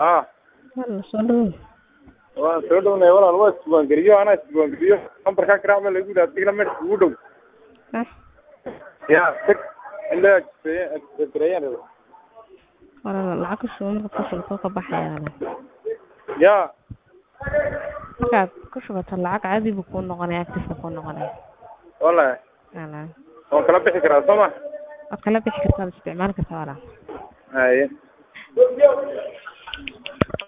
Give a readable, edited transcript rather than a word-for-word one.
اه والله صلوا وسودون ولا الوقت وانجريو انا وانجريو نمبر كان كرام اللي يقول ادينا من ودو يا تك اللي تريان والله lacag soo noqotay soo ka baxayaan يا markaad ku shubato lacag caadi buu ku noqonayaa active ku noqonayaa والله ala هو كلام بيحكي كلام سما waad kala bixi kartaa isticmaal kartaa wala هاي